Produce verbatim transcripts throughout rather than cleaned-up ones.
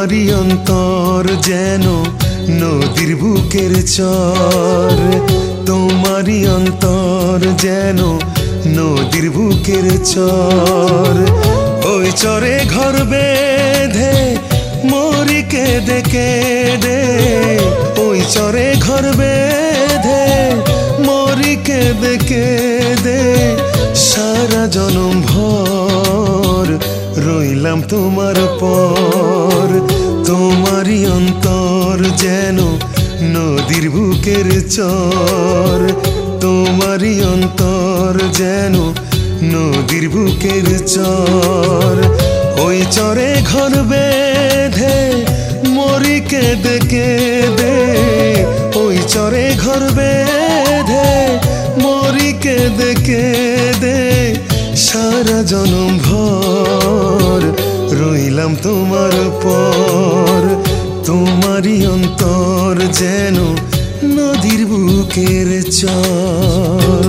তোমারই অন্তর যেন নদীর বুকের চর, তোমারই অন্তর যেন নদীর বুকের চর। ওই চরে ঘর বেঁধে মরি কেঁদে কেঁদে, ওই চরে ঘর বেঁধে মরি কেঁদে কেঁদে, সারা জনম ভর রইলাম তোমার পর। তোমারই অন্তর যেন নদীর বুকের চর, তোমারই অন্তর যেন নদীর বুকের চর। ওই চরে ঘর বেঁধে মরি কেঁদে কেঁদে, ওই চরে ঘর বেঁধে মরি কেঁদে কেঁদে, সারা জনম ভর রইলাম তোমার পর। তোমারই অন্তর যেন নদীর বুকের চর।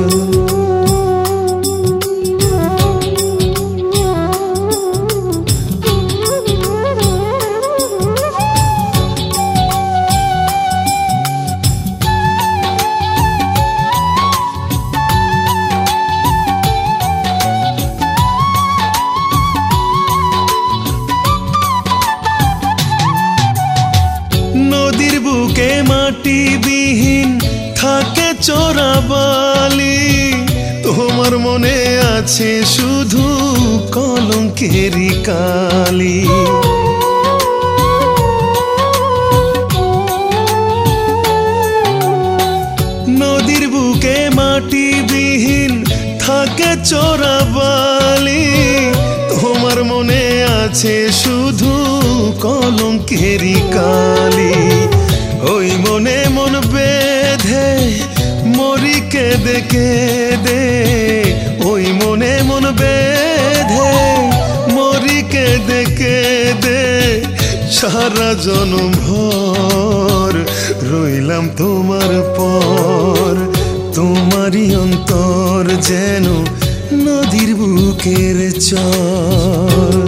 নদীর বুকে মাটি বিহীন থাকে চোরাবালি, তোমার মনে আছে শুধু কলঙ্কেরই কালি। নদীর বুকে মাটি বিহীন থাকে চোরাবালি, তোমার মনে আছে শুধু কলঙ্কেরই কালি। ওই মনে মন বেঁধে মরি কেঁদে কেঁদে, ওই মনে মন বেঁধে মরি কেঁদে কেঁদে, সারা জনম ভর রইলাম তোমার পর। তোমারই অন্তর যেন নদীর বুকের চর।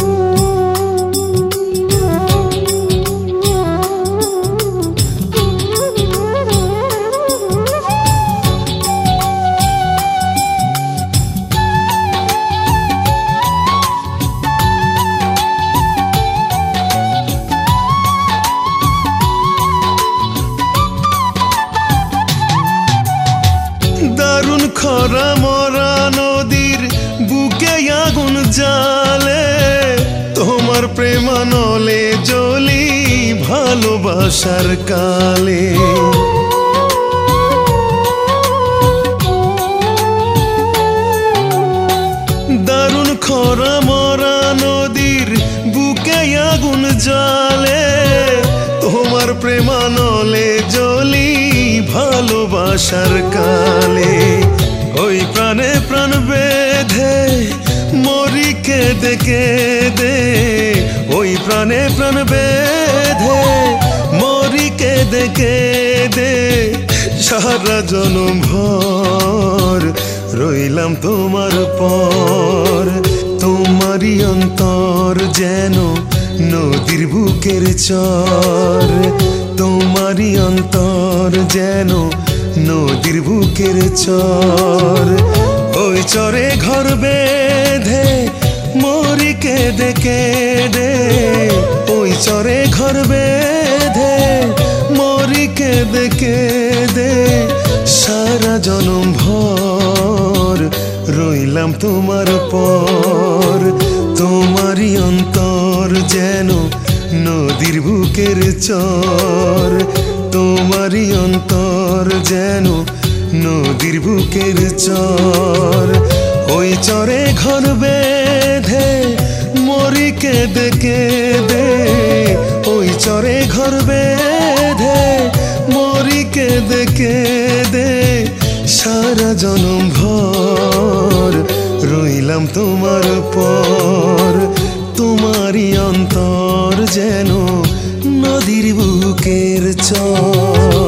দারুণ খরা মরা নদীর বুকে আগুন জ্বালে, তোমার প্রেমানলে জ্বলি ভালোবাসার কালে। দারুণ খরা মরা নদীর বুকে আগুন জ্বালে, তোমার প্রেমানলে জ্বলি ভালোবাসার কালে। ওই প্রাণে প্রাণ বেঁধে মরি কেঁদে কেঁদে, ওই প্রাণে প্রাণ বেঁধে মরি কেঁদে কেঁদে, সারা জনম ভর রইলাম তোমার পর। তোমারই অন্তর যেন নদীর বুকের চর, তোমারই অন্তর যেন নদীর বুকের চর। ওই চরে ঘর বেঁধে মরি কেঁদে কেঁদে, ওই চরে ঘর বেঁধে মরি কেঁদে কেঁদে, সারা জনম ভর রইলাম তোমার পর। তোমারই অন্তর যেন নদীর বুকের চর, তোমারই অন্তর যেন নদীর বুকের চর। ওই চরে ঘর বেঁধে মরি কেঁদে কেঁদে, ওই চরে ঘর বেঁধে মরি কেঁদে কেঁদে, সারা জনম ভর রইলাম তোমার পর। তোমারই অন্তর যেন নদীর বুকের চর।